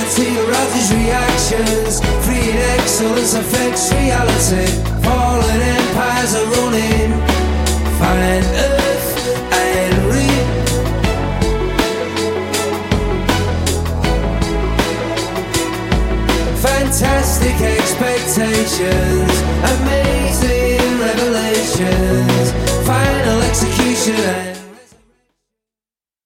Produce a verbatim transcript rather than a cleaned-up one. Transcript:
Insanity arouses reactions. Free excellence affects reality. Fallen empires are running. Find earth and reap. Fantastic expectations, amazing revelations, final execution and